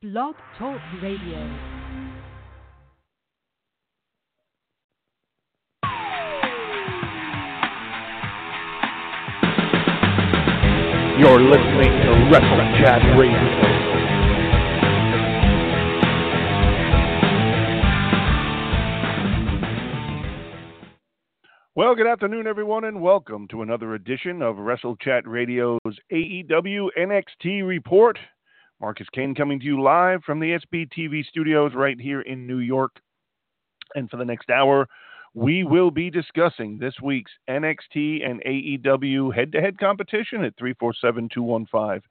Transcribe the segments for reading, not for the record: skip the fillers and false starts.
Blog Talk Radio. You're listening to Wrestle Chat Radio. Well, good afternoon, everyone, and welcome to another edition of Wrestle Chat Radio's AEW NXT Report. Marcus Kane coming to you live from the SBTV studios right here in New York. And for the next hour, we will be discussing this week's NXT and AEW head-to-head competition at 347-215-8486,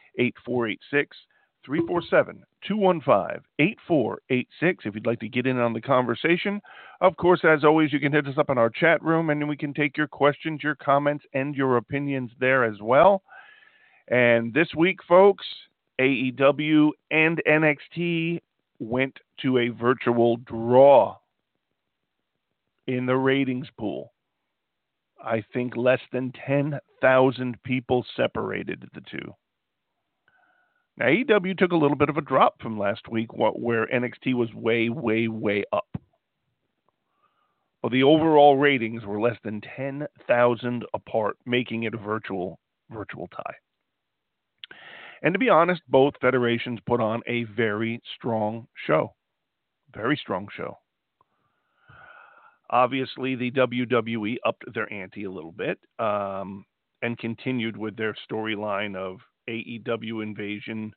347-215-8486 if you'd like to get in on the conversation. Of course, as always, you can hit us up in our chat room, and we can take your questions, your comments, and your opinions there as well. And this week, folks, AEW and NXT went to a virtual draw in the ratings pool. I think less than 10,000 people separated the two. Now, AEW took a little bit of a drop from last week where NXT was way, way, way up. Well, the overall ratings were less than 10,000 apart, making it a virtual tie. And to be honest, both federations put on a very strong show. Very strong show. Obviously, the WWE upped their ante a little bit and continued with their storyline of AEW invasion.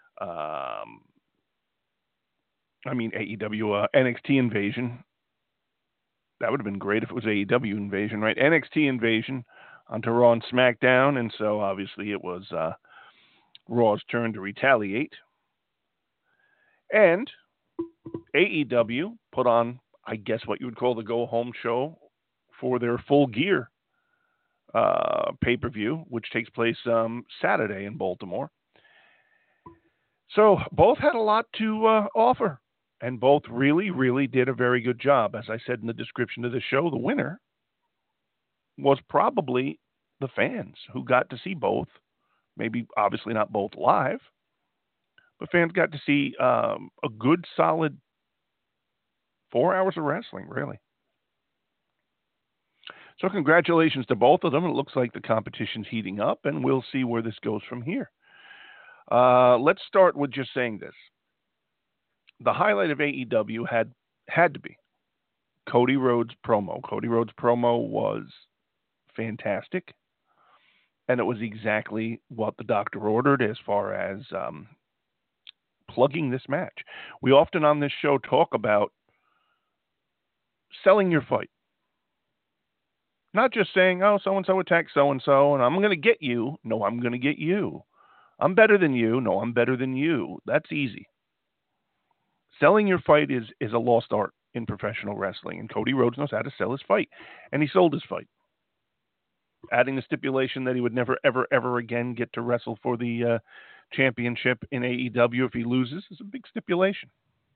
NXT invasion. That would have been great if it was AEW invasion, right? NXT invasion onto Raw and SmackDown. And so, obviously, it was Raw's turn to retaliate. And AEW put on, I guess, what you would call the go-home show for their Full Gear pay-per-view, which takes place Saturday in Baltimore. So both had a lot to offer, and both really, really did a very good job. As I said in the description of the show, the winner was probably the fans who got to see both. Maybe, obviously, not both live, but fans got to see a good, solid 4 hours of wrestling, really. So congratulations to both of them. It looks like the competition's heating up, and we'll see where this goes from here. Let's start with just saying this. The highlight of AEW had to be Cody Rhodes' promo. Cody Rhodes' promo was fantastic, and it was exactly what the doctor ordered as far as plugging this match. We often on this show talk about selling your fight. Not just saying, oh, so-and-so attacked so-and-so, and I'm going to get you. No, I'm going to get you. I'm better than you. No, I'm better than you. That's easy. Selling your fight is a lost art in professional wrestling, and Cody Rhodes knows how to sell his fight, and he sold his fight. Adding the stipulation that he would never, ever, ever again get to wrestle for the championship in AEW if he loses is a big stipulation.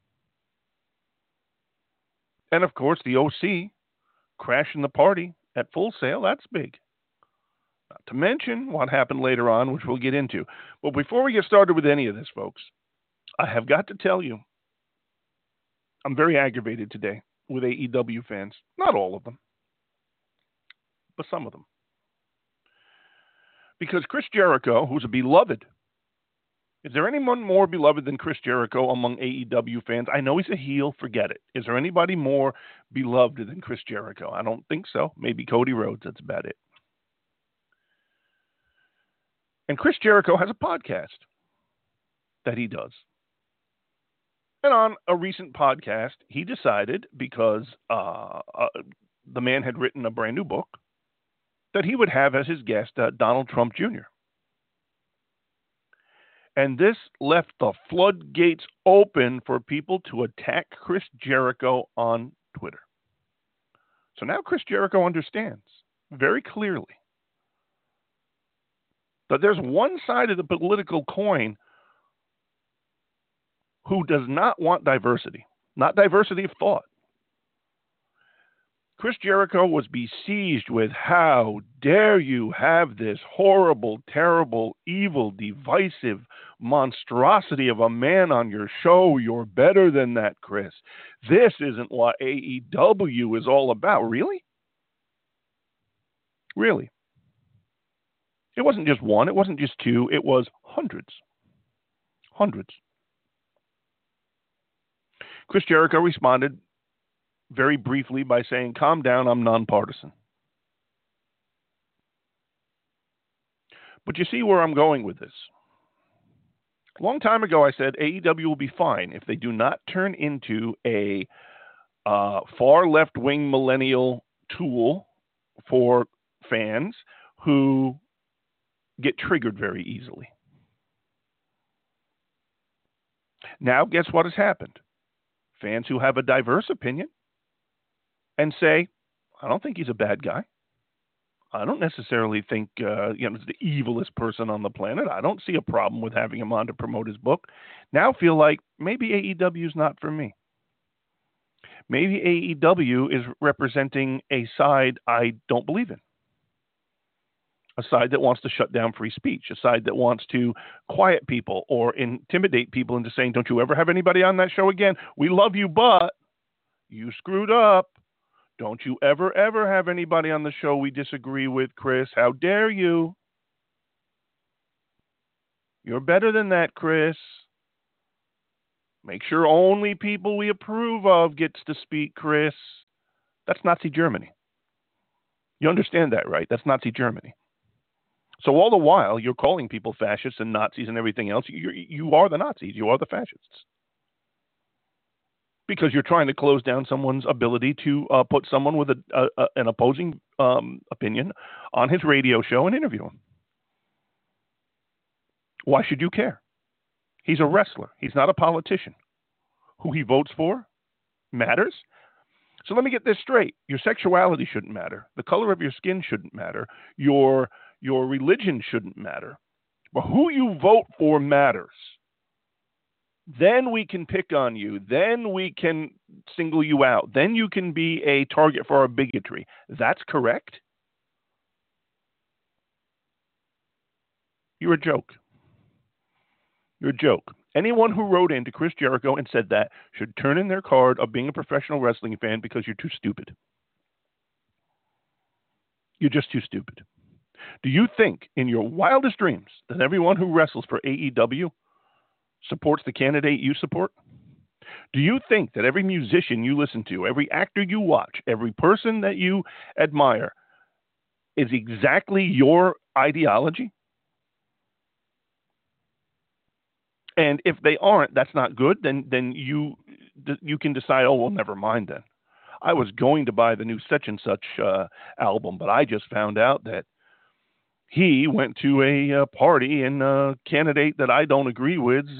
And, of course, the OC crashing the party at Full Sail, that's big. Not to mention what happened later on, which we'll get into. But before we get started with any of this, folks, I have got to tell you, I'm very aggravated today with AEW fans. Not all of them, but some of them. Because Chris Jericho, who's a beloved, is there anyone more beloved than Chris Jericho among AEW fans? I know he's a heel, forget it. Is there anybody more beloved than Chris Jericho? I don't think so. Maybe Cody Rhodes, that's about it. And Chris Jericho has a podcast that he does. And on a recent podcast, he decided, because the man had written a brand new book, that he would have as his guest Donald Trump Jr. And this left the floodgates open for people to attack Chris Jericho on Twitter. So now Chris Jericho understands very clearly that there's one side of the political coin who does not want diversity, not diversity of thought. Chris Jericho was besieged with, how dare you have this horrible, terrible, evil, divisive, monstrosity of a man on your show. You're better than that, Chris. This isn't what AEW is all about. Really? Really? It wasn't just one. It wasn't just two. It was hundreds. Hundreds. Chris Jericho responded very briefly by saying, "Calm down, I'm nonpartisan." But you see where I'm going with this. A long time ago, I said AEW will be fine if they do not turn into a far left-wing millennial tool for fans who get triggered very easily. Now, guess what has happened? Fans who have a diverse opinion and say, I don't think he's a bad guy. I don't necessarily think he's the evilest person on the planet. I don't see a problem with having him on to promote his book. Now feel like maybe AEW is not for me. Maybe AEW is representing a side I don't believe in. A side that wants to shut down free speech. A side that wants to quiet people or intimidate people into saying, don't you ever have anybody on that show again. We love you, but you screwed up. Don't you ever have anybody on the show we disagree with, Chris. How dare you? You're better than that, Chris. Make sure only people we approve of gets to speak, Chris. That's Nazi Germany. You understand that, right? That's Nazi Germany. So all the while, you're calling people fascists and Nazis and everything else. You are the Nazis. You are the fascists. Because you're trying to close down someone's ability to put someone with an opposing opinion on his radio show and interview him. Why should you care? He's a wrestler. He's not a politician. Who he votes for matters. So let me get this straight. Your sexuality shouldn't matter. The color of your skin shouldn't matter. Your religion shouldn't matter. But who you vote for matters. Then we can pick on you. Then we can single you out. Then you can be a target for our bigotry. That's correct? You're a joke. You're a joke. Anyone who wrote into Chris Jericho and said that should turn in their card of being a professional wrestling fan because you're too stupid. You're just too stupid. Do you think in your wildest dreams that everyone who wrestles for AEW supports the candidate you support? Do you think that every musician you listen to, every actor you watch, every person that you admire is exactly your ideology? And if they aren't, that's not good. Then you can decide, oh, well, never mind then. I was going to buy the new such and such album, but I just found out that he went to a party and a candidate that I don't agree with's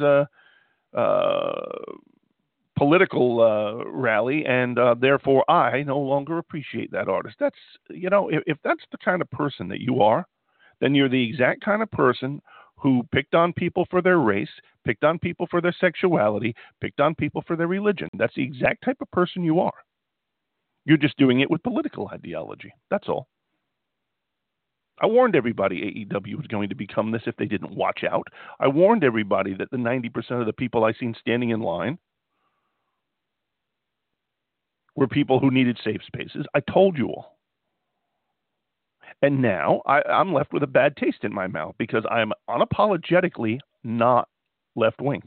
political rally, and therefore I no longer appreciate that artist. That's, if that's the kind of person that you are, then you're the exact kind of person who picked on people for their race, picked on people for their sexuality, picked on people for their religion. That's the exact type of person you are. You're just doing it with political ideology. That's all. I warned everybody AEW was going to become this if they didn't watch out. I warned everybody that the 90% of the people I seen standing in line were people who needed safe spaces. I told you all. And now I'm left with a bad taste in my mouth because I'm unapologetically not left-wing.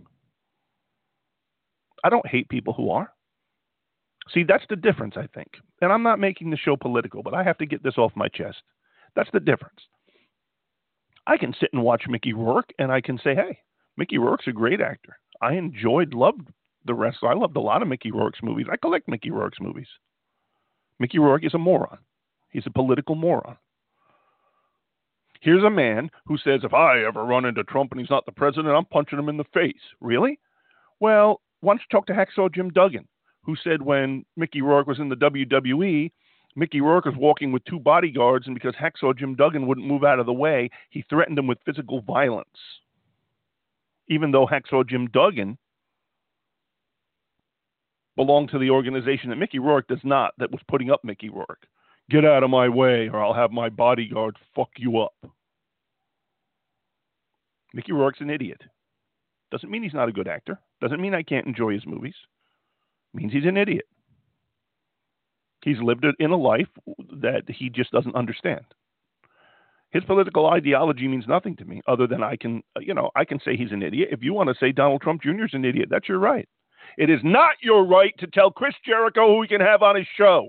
I don't hate people who are. See, that's the difference, I think. And I'm not making the show political, but I have to get this off my chest. That's the difference. I can sit and watch Mickey Rourke, and I can say, hey, Mickey Rourke's a great actor. I loved the wrestler. I loved a lot of Mickey Rourke's movies. I collect Mickey Rourke's movies. Mickey Rourke is a moron. He's a political moron. Here's a man who says, if I ever run into Trump and he's not the president, I'm punching him in the face. Really? Well, why don't you talk to Hacksaw Jim Duggan, who said when Mickey Rourke was in the WWE, Mickey Rourke was walking with two bodyguards, and because Hacksaw Jim Duggan wouldn't move out of the way, he threatened him with physical violence. Even though Hacksaw Jim Duggan belonged to the organization that Mickey Rourke does not, that was putting up Mickey Rourke. Get out of my way or I'll have my bodyguard fuck you up. Mickey Rourke's an idiot. Doesn't mean he's not a good actor. Doesn't mean I can't enjoy his movies. It means he's an idiot. He's lived in a life that he just doesn't understand. His political ideology means nothing to me other than I can say he's an idiot. If you want to say Donald Trump Jr. is an idiot, that's your right. It is not your right to tell Chris Jericho who he can have on his show.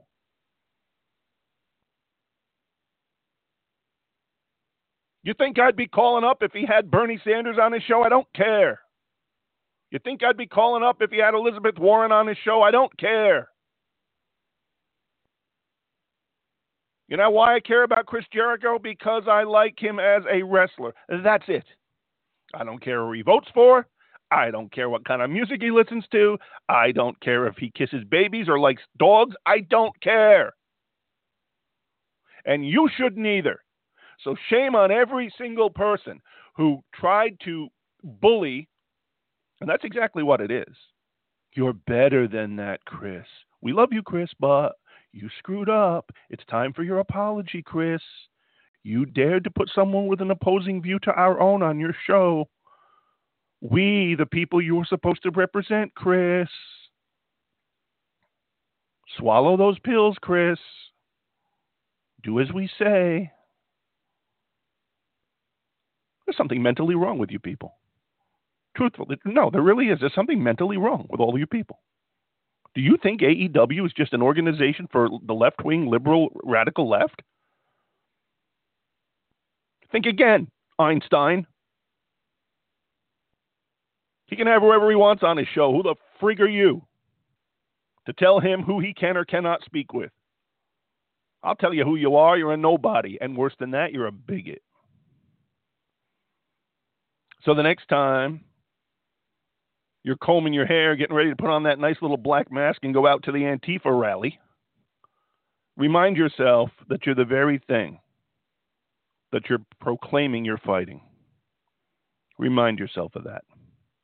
You think I'd be calling up if he had Bernie Sanders on his show? I don't care. You think I'd be calling up if he had Elizabeth Warren on his show? I don't care. You know why I care about Chris Jericho? Because I like him as a wrestler. That's it. I don't care who he votes for. I don't care what kind of music he listens to. I don't care if he kisses babies or likes dogs. I don't care. And you shouldn't either. So shame on every single person who tried to bully, and that's exactly what it is. You're better than that, Chris. We love you, Chris, but you screwed up. It's time for your apology, Chris. You dared to put someone with an opposing view to our own on your show. We, the people you were supposed to represent, Chris. Swallow those pills, Chris. Do as we say. There's something mentally wrong with you people. Truthfully, no, there really is. There's something mentally wrong with all of you people. Do you think AEW is just an organization for the left-wing, liberal, radical left? Think again, Einstein. He can have whoever he wants on his show. Who the frig are you to tell him who he can or cannot speak with? I'll tell you who you are. You're a nobody. And worse than that, you're a bigot. So the next time you're combing your hair, getting ready to put on that nice little black mask and go out to the Antifa rally, remind yourself that you're the very thing that you're proclaiming you're fighting. Remind yourself of that.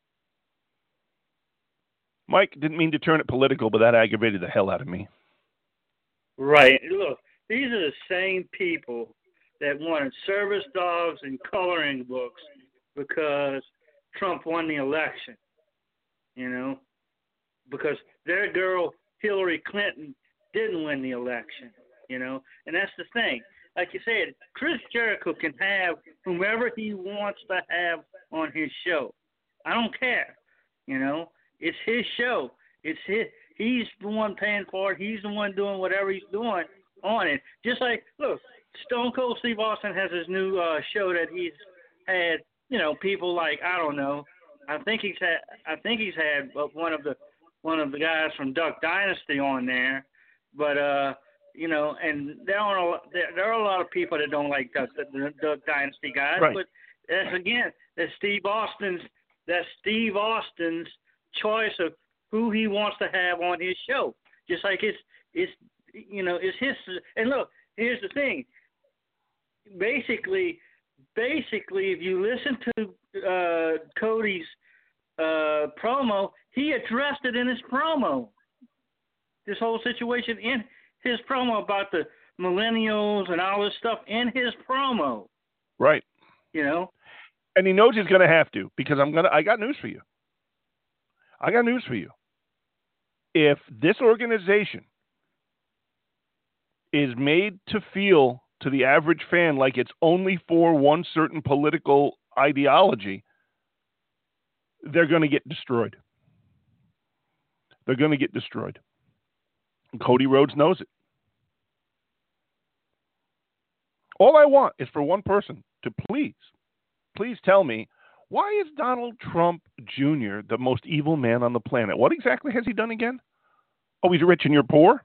Mike, didn't mean to turn it political, but that aggravated the hell out of me. Right. Look, these are the same people that wanted service dogs and coloring books because Trump won the election. You know, because their girl Hillary Clinton didn't win the election, you know, and that's the thing. Like you said, Chris Jericho can have whomever he wants to have on his show. I don't care, you know. It's his show. It's his. He's the one paying for it. He's the one doing whatever he's doing on it. Just like, look, Stone Cold Steve Austin has his new show that he's had, you know, people like, I don't know. I think he's had one of the guys from Duck Dynasty on there, but you know, and there are a lot of people that don't like Duck Dynasty guys, right. But that's Steve Austin's choice of who he wants to have on his show. Just like it's you know, it's his. And look, here's the thing. Basically, if you listen to Cody's promo, he addressed it in his promo. This whole situation in his promo about the millennials and all this stuff in his promo. Right. You know? And he knows he's going to have to, because I got news for you. If this organization is made to feel to the average fan like it's only for one certain political ideology, they're going to get destroyed. And Cody Rhodes knows it. All I want is for one person to please tell me, why is Donald Trump Jr. the most evil man on the planet? What exactly has he done again? Oh, he's rich and you're poor?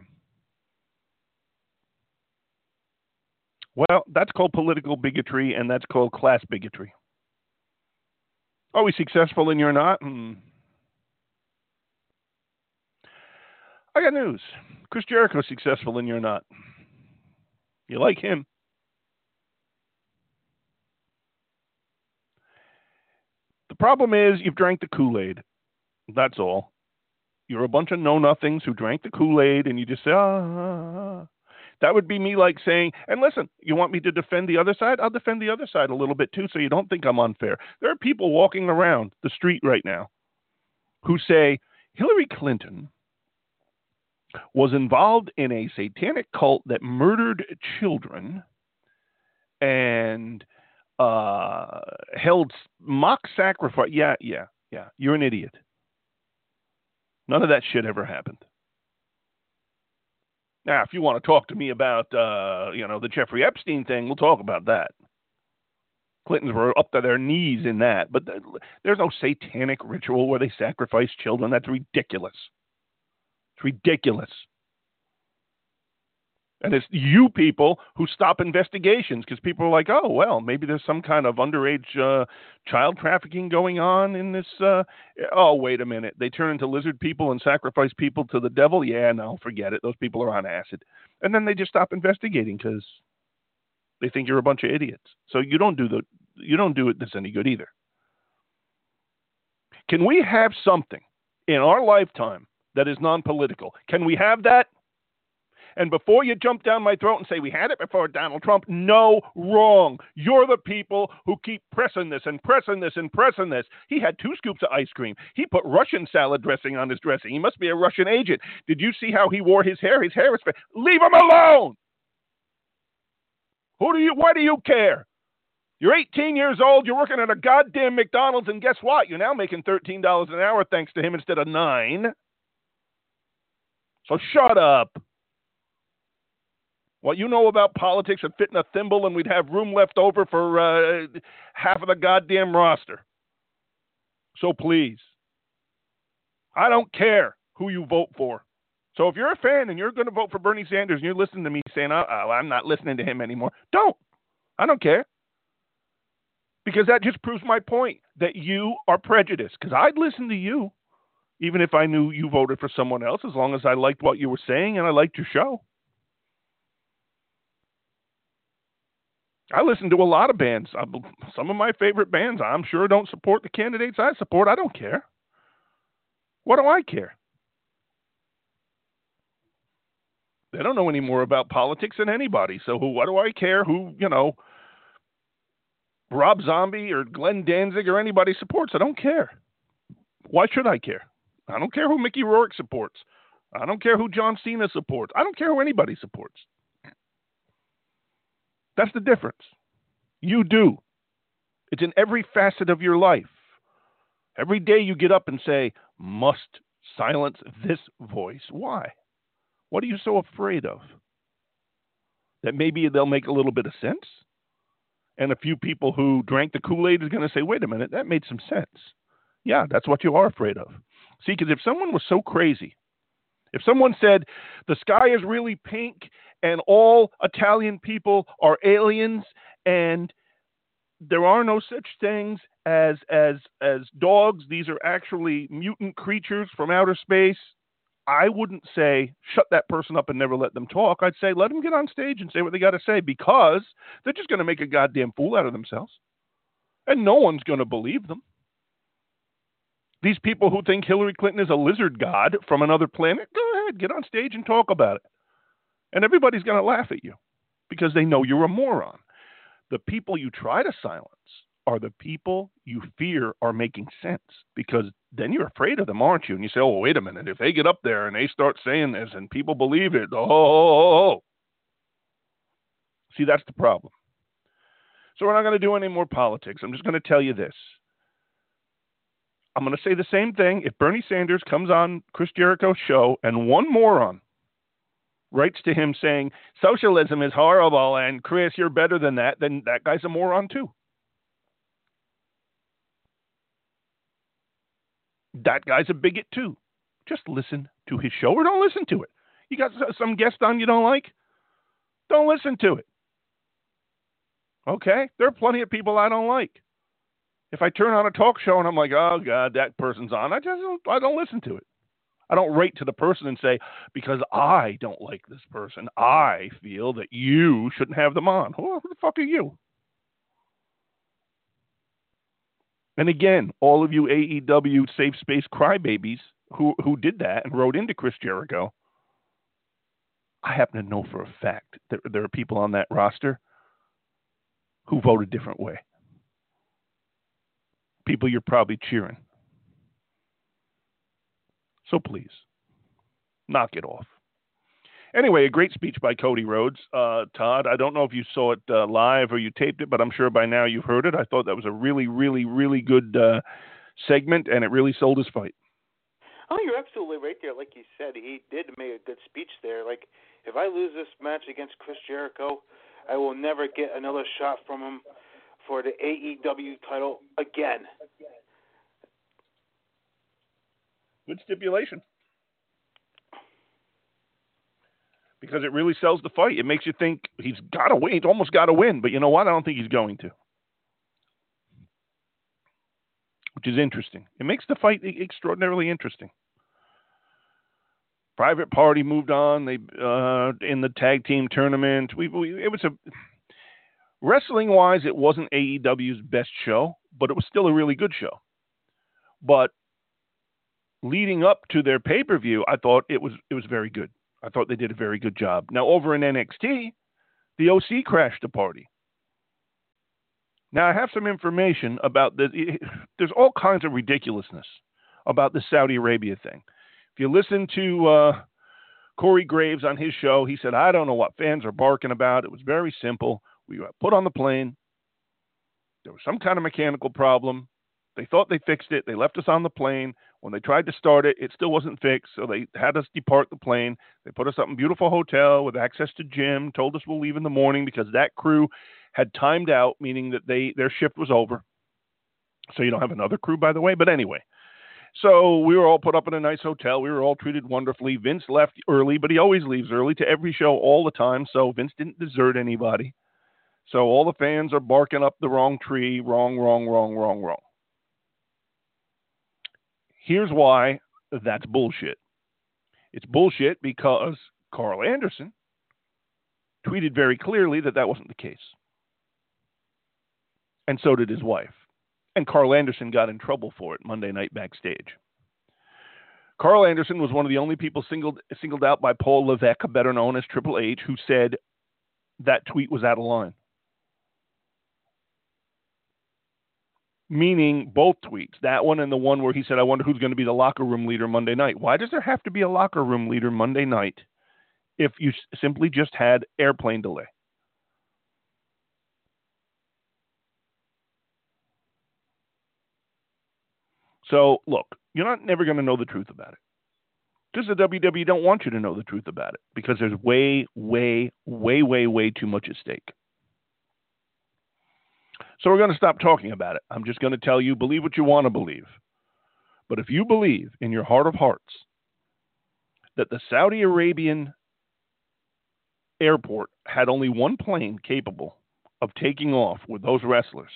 Well, that's called political bigotry, and that's called class bigotry. Oh, he's successful and you're not? I got news. Chris Jericho's successful and you're not. You like him. The problem is you've drank the Kool-Aid. That's all. You're a bunch of know-nothings who drank the Kool-Aid, and you just say, That would be me like saying, and listen, you want me to defend the other side? I'll defend the other side a little bit too, so you don't think I'm unfair. There are people walking around the street right now who say Hillary Clinton was involved in a satanic cult that murdered children and held mock sacrifice. Yeah. You're an idiot. None of that shit ever happened. Now, if you want to talk to me about, the Jeffrey Epstein thing, we'll talk about that. Clintons were up to their knees in that, but there's no satanic ritual where they sacrifice children. That's ridiculous. It's ridiculous. And it's you people who stop investigations because people are like, oh, well, maybe there's some kind of underage child trafficking going on in this. Oh, wait a minute. They turn into lizard people and sacrifice people to the devil? Yeah, no, forget it. Those people are on acid. And then they just stop investigating because they think you're a bunch of idiots. So you don't do it this any good either. Can we have something in our lifetime that is non-political? Can we have that? And before you jump down my throat and say, we had it before Donald Trump, no, wrong. You're the people who keep pressing this and pressing this and pressing this. He had 2 scoops of ice cream. He put Russian salad dressing on his dressing. He must be a Russian agent. Did you see how he wore his hair? His hair is fake. Leave him alone. Why do you care? You're 18 years old. You're working at a goddamn McDonald's, and guess what? You're now making $13 an hour thanks to him instead of $9. So shut up. What you know about politics would fit in a thimble, and we'd have room left over for half of the goddamn roster. So please, I don't care who you vote for. So if you're a fan and you're going to vote for Bernie Sanders and you're listening to me saying, I'm not listening to him anymore, don't. I don't care. Because that just proves my point, that you are prejudiced. Because I'd listen to you, even if I knew you voted for someone else, as long as I liked what you were saying and I liked your show. I listen to a lot of bands. Some of my favorite bands, I'm sure, don't support the candidates I support. I don't care. What do I care? They don't know any more about politics than anybody. So what do I care who, Rob Zombie or Glenn Danzig or anybody supports? I don't care. Why should I care? I don't care who Mickey Rourke supports. I don't care who John Cena supports. I don't care who anybody supports. That's the difference. You do. It's in every facet of your life. Every day you get up and say, must silence this voice. Why? What are you so afraid of? That maybe they'll make a little bit of sense? And a few people who drank the Kool-Aid is going to say, wait a minute, that made some sense. Yeah, that's what you are afraid of. See, because if someone was so crazy, if someone said the sky is really pink and all Italian people are aliens and there are no such things as dogs, these are actually mutant creatures from outer space, I wouldn't say shut that person up and never let them talk. I'd say let them get on stage and say what they got to say, because they're just going to make a goddamn fool out of themselves. And no one's going to believe them. These people who think Hillary Clinton is a lizard god from another planet, go ahead, get on stage and talk about it. And everybody's going to laugh at you because they know you're a moron. The people you try to silence are the people you fear are making sense, because then you're afraid of them, aren't you? And you say, oh, wait a minute. If they get up there and they start saying this and people believe it, oh. See, that's the problem. So we're not going to do any more politics. I'm just going to tell you this. I'm going to say the same thing. If Bernie Sanders comes on Chris Jericho's show and one moron writes to him saying, socialism is horrible and Chris, you're better than that, then that guy's a moron too. That guy's a bigot too. Just listen to his show or don't listen to it. You got some guest on you don't like? Don't listen to it. Okay? There are plenty of people I don't like. If I turn on a talk show and I'm like, oh, God, that person's on, I don't listen to it. I don't write to the person and say, because I don't like this person, I feel that you shouldn't have them on. Who the fuck are you? And again, all of you AEW safe space crybabies who did that and wrote into Chris Jericho, I happen to know for a fact that there are people on that roster who vote a different way. People you're probably cheering. So please, knock it off. Anyway, a great speech by Cody Rhodes. Todd, I don't know if you saw it live or you taped it, but I'm sure by now you've heard it. I thought that was a really, really, really good segment, and it really sold his fight. Oh, you're absolutely right there. Like you said, he did make a good speech there. Like, if I lose this match against Chris Jericho, I will never get another shot from him for the AEW title again. Good stipulation. Because it really sells the fight. It makes you think he's got to win. He's almost got to win. But you know what? I don't think he's going to. Which is interesting. It makes the fight extraordinarily interesting. Private Party moved on. They in the tag team tournament. It was wrestling-wise, it wasn't AEW's best show, but it was still a really good show. But leading up to their pay-per-view, I thought it was very good. I thought they did a very good job. Now, over in NXT, the OC crashed the party. Now, I have some information about this. There's all kinds of ridiculousness about the Saudi Arabia thing. If you listen to Corey Graves on his show, he said, I don't know what fans are barking about. It was very simple. We got put on the plane. There was some kind of mechanical problem. They thought they fixed it. They left us on the plane. When they tried to start it, it still wasn't fixed, so they had us depart the plane. They put us up in a beautiful hotel with access to gym, told us we'll leave in the morning because that crew had timed out, meaning that their shift was over. So you don't have another crew, by the way. But anyway, so we were all put up in a nice hotel. We were all treated wonderfully. Vince left early, but he always leaves early to every show all the time, so Vince didn't desert anybody. So all the fans are barking up the wrong tree, wrong. Here's why that's bullshit. It's bullshit because Carl Anderson tweeted very clearly that wasn't the case. And so did his wife. And Carl Anderson got in trouble for it Monday night backstage. Carl Anderson was one of the only people singled out by Paul Levesque, better known as Triple H, who said that tweet was out of line. Meaning both tweets, that one and the one where he said, I wonder who's going to be the locker room leader Monday night. Why does there have to be a locker room leader Monday night if you simply just had airplane delay? So, look, you're not never going to know the truth about it. Just the WWE don't want you to know the truth about it because there's way too much at stake. So we're going to stop talking about it. I'm just going to tell you, believe what you want to believe. But if you believe in your heart of hearts that the Saudi Arabian airport had only one plane capable of taking off with those wrestlers,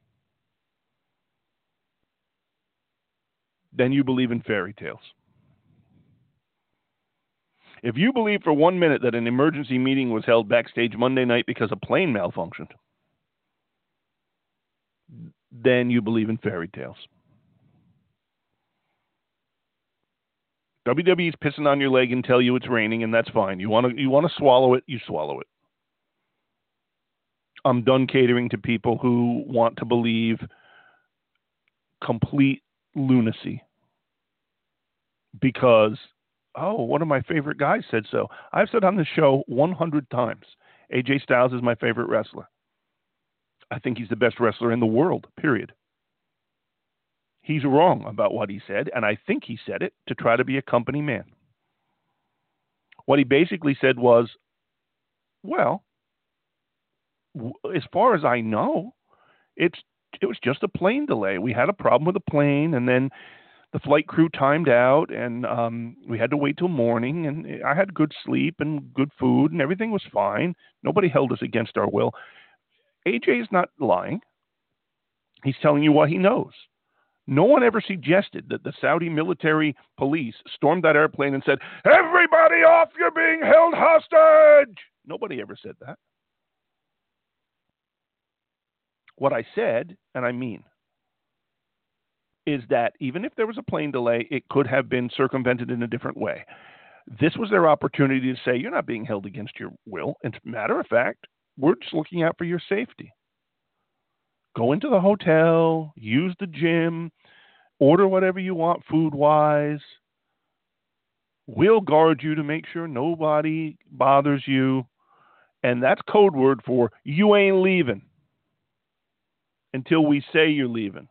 then you believe in fairy tales. If you believe for 1 minute that an emergency meeting was held backstage Monday night because a plane malfunctioned, then you believe in fairy tales. WWE's pissing on your leg and tell you it's raining, and that's fine. You want to swallow it, you swallow it. I'm done catering to people who want to believe complete lunacy because, one of my favorite guys said so. I've said on the show 100 times, AJ Styles is my favorite wrestler. I think he's the best wrestler in the world, period. He's wrong about what he said, and I think he said it to try to be a company man. What he basically said was, well, as far as I know, it was just a plane delay. We had a problem with the plane, and then the flight crew timed out, and we had to wait till morning, and I had good sleep and good food, and everything was fine. Nobody held us against our will. AJ is not lying. He's telling you what he knows. No one ever suggested that the Saudi military police stormed that airplane and said, everybody off, you're being held hostage. Nobody ever said that. What I said, and I mean, is that even if there was a plane delay, it could have been circumvented in a different way. This was their opportunity to say, you're not being held against your will. As a matter of fact, we're just looking out for your safety. Go into the hotel, use the gym, order whatever you want food-wise. We'll guard you to make sure nobody bothers you. And that's code word for you ain't leaving until we say you're leaving.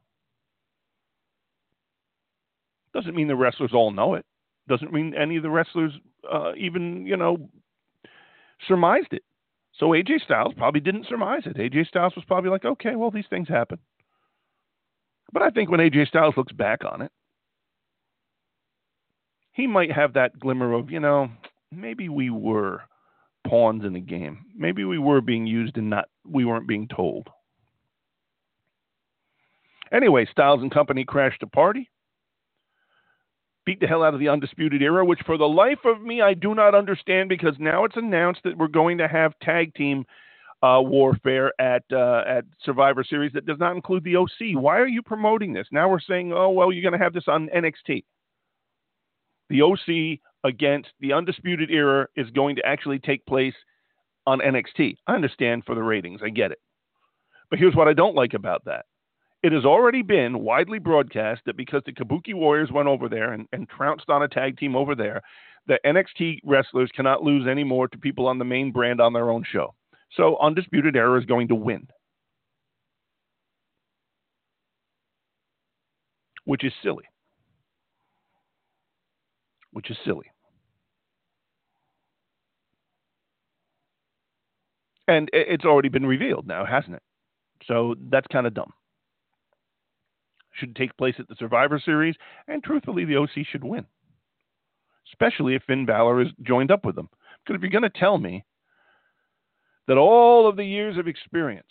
Doesn't mean the wrestlers all know it. Doesn't mean any of the wrestlers even, surmised it. So AJ Styles probably didn't surmise it. AJ Styles was probably like, okay, well, these things happen. But I think when AJ Styles looks back on it, he might have that glimmer of, maybe we were pawns in the game. Maybe we were being used and we weren't being told. Anyway, Styles and company crashed a party. Beat the hell out of the Undisputed Era, which for the life of me, I do not understand, because now it's announced that we're going to have tag team warfare at Survivor Series that does not include the OC. Why are you promoting this? Now we're saying, oh, well, you're going to have this on NXT. The OC against the Undisputed Era is going to actually take place on NXT. I understand for the ratings. I get it. But here's what I don't like about that. It has already been widely broadcast that because the Kabuki Warriors went over there and trounced on a tag team over there, that NXT wrestlers cannot lose anymore to people on the main brand on their own show. So Undisputed Era is going to win. Which is silly. And it's already been revealed now, hasn't it? So that's kind of dumb. Should take place at the Survivor Series, and truthfully, the OC should win. Especially if Finn Balor is joined up with them. Because if you're going to tell me that all of the years of experience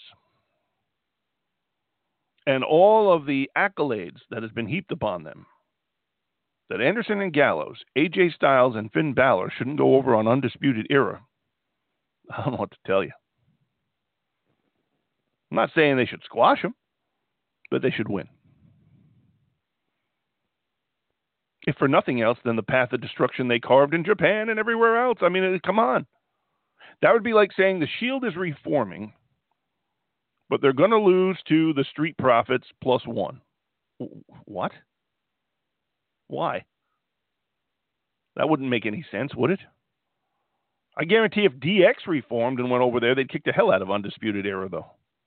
and all of the accolades that has been heaped upon them, that Anderson and Gallows, AJ Styles, and Finn Balor shouldn't go over on Undisputed Era, I don't know what to tell you. I'm not saying they should squash them, but they should win. If for nothing else than the path of destruction they carved in Japan and everywhere else. I mean, come on. That would be like saying the Shield is reforming, but they're going to lose to the Street Profits +1. What? Why? That wouldn't make any sense, would it? I guarantee if DX reformed and went over there, they'd kick the hell out of Undisputed Era, though.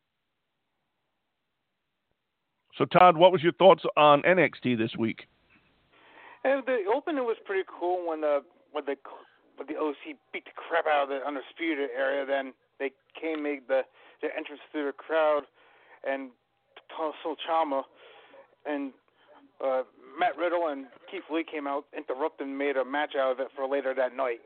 So, Todd, what was your thoughts on NXT this week? And the opening was pretty cool when the OC beat the crap out of the Undisputed Era. Then they made their entrance through the crowd, and Tommaso Ciampa and Matt Riddle and Keith Lee came out, interrupted, and made a match out of it for later that night.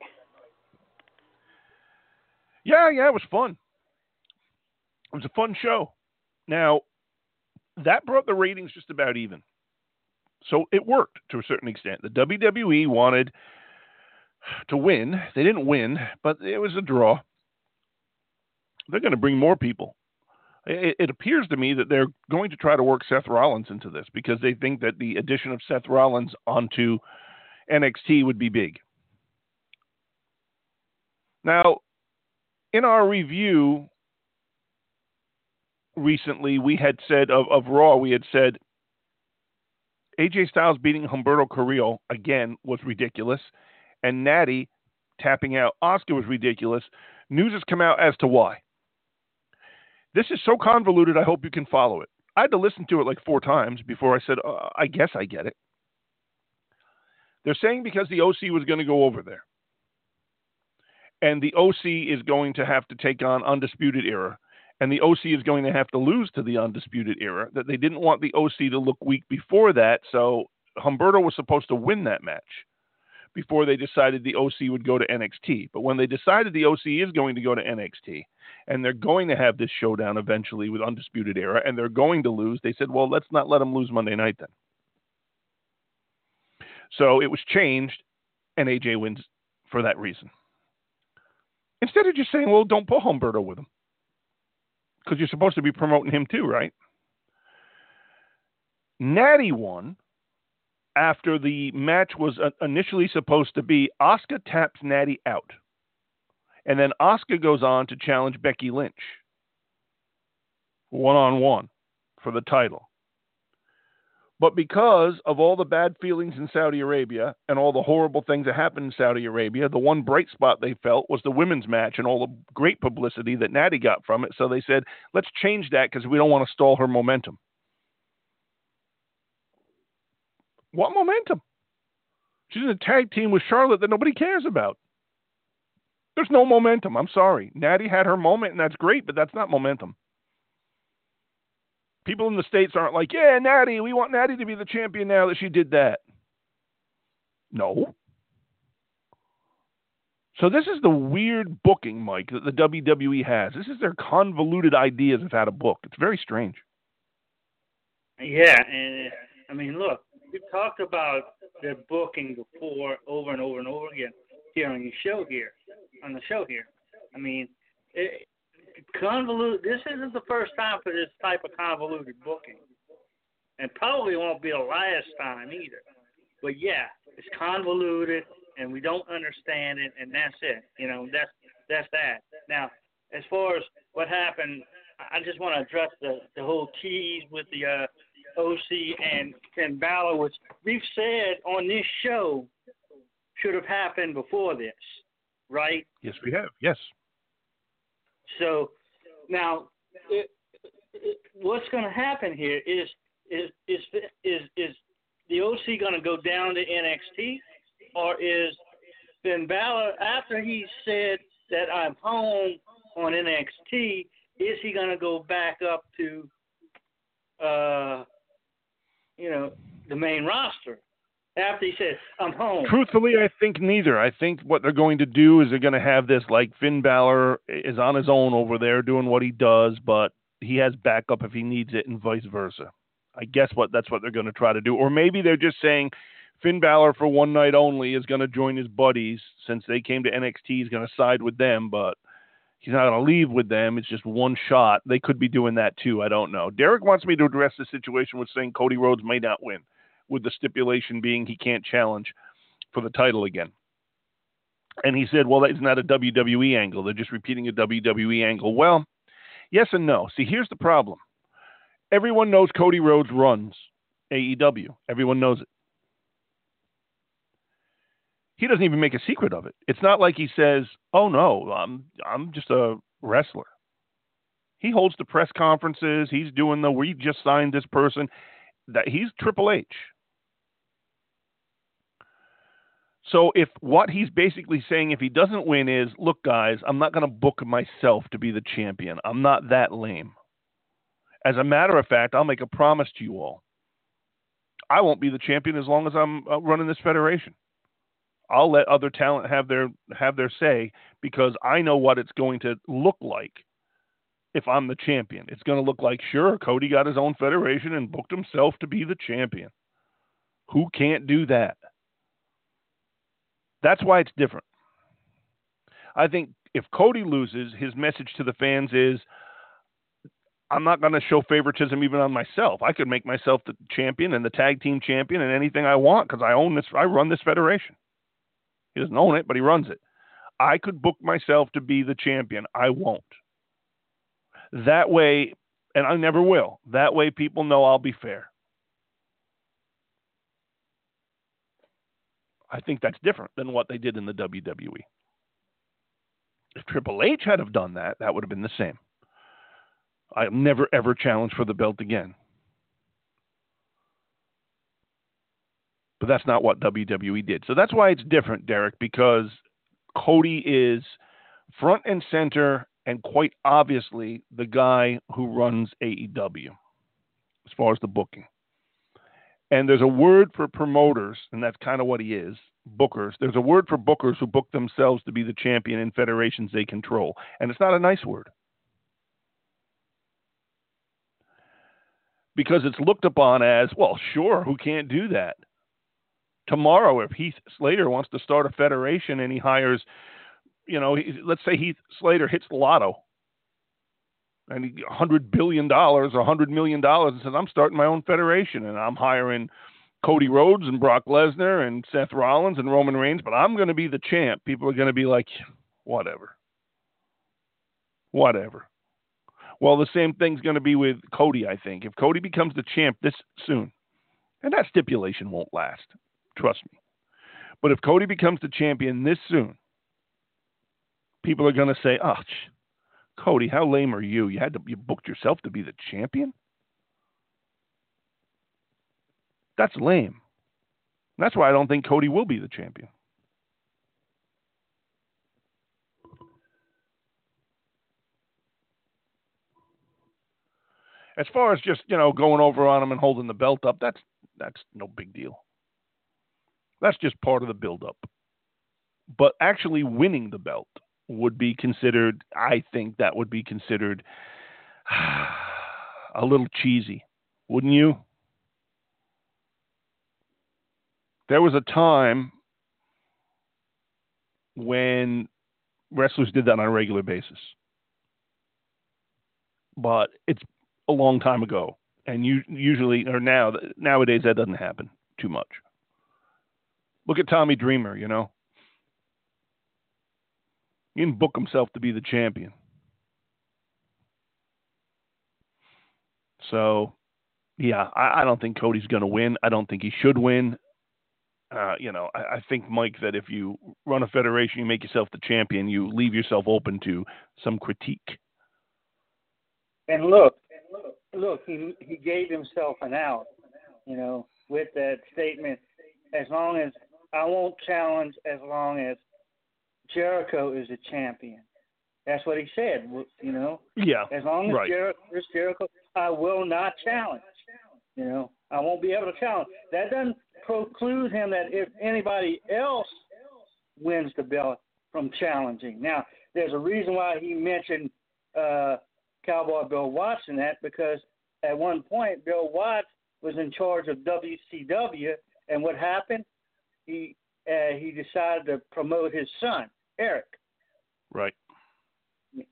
Yeah, it was fun. It was a fun show. Now, that brought the ratings just about even. So it worked to a certain extent. The WWE wanted to win. They didn't win, but it was a draw. They're going to bring more people. It appears to me that they're going to try to work Seth Rollins into this because they think that the addition of Seth Rollins onto NXT would be big. Now, in our review recently, we had said of Raw, we had said AJ Styles beating Humberto Carrillo again was ridiculous, and Natty tapping out Asuka was ridiculous. News has come out as to why. This is so convoluted, I hope you can follow it. I had to listen to it like 4 times before I said, I guess I get it. They're saying because the OC was going to go over there, and the OC is going to have to take on Undisputed Era, and the OC is going to have to lose to the Undisputed Era, that they didn't want the OC to look weak before that, so Humberto was supposed to win that match before they decided the OC would go to NXT. But when they decided the OC is going to go to NXT, and they're going to have this showdown eventually with Undisputed Era, and they're going to lose, they said, well, let's not let them lose Monday night then. So it was changed, and AJ wins for that reason. Instead of just saying, well, don't put Humberto with him, because you're supposed to be promoting him too, right? Natty won after the match was initially supposed to be Asuka taps Natty out. And then Asuka goes on to challenge Becky Lynch one-on-one for the title. But because of all the bad feelings in Saudi Arabia and all the horrible things that happened in Saudi Arabia, the one bright spot they felt was the women's match and all the great publicity that Natty got from it. So they said, let's change that because we don't want to stall her momentum. What momentum? She's in a tag team with Charlotte that nobody cares about. There's no momentum. I'm sorry. Natty had her moment, and that's great, but that's not momentum. People in the States aren't like, yeah, Natty, we want Natty to be the champion now that she did that. No. So this is the weird booking, Mike, that the WWE has. This is their convoluted ideas of how to book. It's very strange. Yeah, and I mean, look, we've talked about their booking before over and over and over again here on the show here. I mean, convoluted. This isn't the first time for this type of convoluted booking, and probably won't be the last time either. But yeah, it's convoluted, and we don't understand it, and that's it. That's that. Now, as far as what happened, I just want to address the whole tease with the OC and Finn Balor, which we've said on this show should have happened before this, right? Yes, we have. Yes. So now, what's going to happen here is the OC going to go down to NXT, or is Finn Balor, after he said that I'm home on NXT, is he going to go back up to the main roster after he said I'm home? Truthfully, I think neither. I think what they're going to do is they're going to have this, like, Finn Balor is on his own over there doing what he does, but he has backup if he needs it, and vice versa. I guess that's what they're going to try to do. Or maybe they're just saying Finn Balor for one night only is going to join his buddies. Since they came to NXT, he's going to side with them, but he's not going to leave with them. It's just one shot. They could be doing that too. I don't know. Derek wants me to address the situation with saying Cody Rhodes may not win, with the stipulation being he can't challenge for the title again. And he said, well, that's not a WWE angle. They're just repeating a WWE angle. Well, yes and no. See, here's the problem. Everyone knows Cody Rhodes runs AEW. Everyone knows it. He doesn't even make a secret of it. It's not like he says, oh, no, I'm just a wrestler. He holds the press conferences. He's doing we just signed this person. That he's Triple H. So if what he's basically saying, if he doesn't win, is, look, guys, I'm not going to book myself to be the champion. I'm not that lame. As a matter of fact, I'll make a promise to you all. I won't be the champion as long as I'm running this federation. I'll let other talent have their say, because I know what it's going to look like if I'm the champion. It's going to look like, sure, Cody got his own federation and booked himself to be the champion. Who can't do that? That's why it's different. I think if Cody loses, his message to the fans is, I'm not going to show favoritism even on myself. I could make myself the champion and the tag team champion and anything I want, because I run this federation. He doesn't own it, but he runs it. I could book myself to be the champion. I won't. That way, and I never will, that way people know I'll be fair. I think that's different than what they did in the WWE. If Triple H had have done that, that would have been the same. I'll never, ever challenge for the belt again. But that's not what WWE did. So that's why it's different, Derek, because Cody is front and center and quite obviously the guy who runs AEW as far as the booking. And there's a word for promoters, and that's kind of what he is, bookers. There's a word for bookers who book themselves to be the champion in federations they control. And it's not a nice word. Because it's looked upon as, well, sure, who can't do that? Tomorrow, if Heath Slater wants to start a federation and he hires, let's say Heath Slater hits the lotto and $100 billion or $100 million and says, I'm starting my own federation and I'm hiring, Cody Rhodes and Brock Lesnar and Seth Rollins and Roman Reigns, but I'm going to be the champ. People are going to be like, whatever. Well, the same thing's going to be with Cody, I think. If Cody becomes the champ this soon, and that stipulation won't last, trust me. But if Cody becomes the champion this soon, people are going to say, oh, Cody, how lame are you? You booked yourself to be the champion? That's lame. That's why I don't think Cody will be the champion. As far as just, going over on him and holding the belt up, that's no big deal. That's just part of the build-up. But actually winning the belt would be considered, I think that would be considered a little cheesy. Wouldn't you? There was a time when wrestlers did that on a regular basis. But it's a long time ago. And nowadays that doesn't happen too much. Look at Tommy Dreamer, He didn't book himself to be the champion. So, yeah, I don't think Cody's going to win. I don't think he should win. I think, Mike, that if you run a federation, you make yourself the champion, you leave yourself open to some critique. And look, he gave himself an out, with that statement. As long as I won't challenge, as long as Jericho is a champion. That's what he said, Yeah. As long as right. Jericho, I will not challenge. I won't be able to challenge. That doesn't preclude him that if anybody else wins the belt from challenging. Now, there's a reason why he mentioned Cowboy Bill Watts in that, because at one point Bill Watts was in charge of WCW, and what happened? He decided to promote his son, Eric. Right. Yep.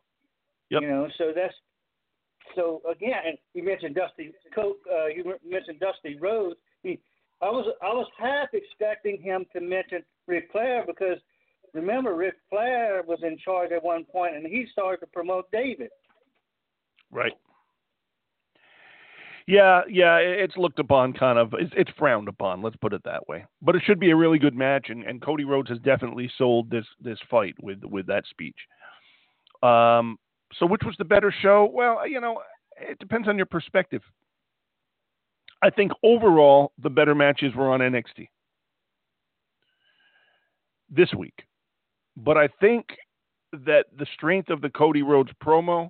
So again, and you mentioned Dusty Rhodes. I was half expecting him to mention Ric Flair, because remember Ric Flair was in charge at one point and he started to promote David. Right. Yeah, it's looked upon kind of, it's frowned upon, let's put it that way. But it should be a really good match, and Cody Rhodes has definitely sold this fight with that speech. So which was the better show? Well, it depends on your perspective. I think overall the better matches were on NXT this week. But I think that the strength of the Cody Rhodes promo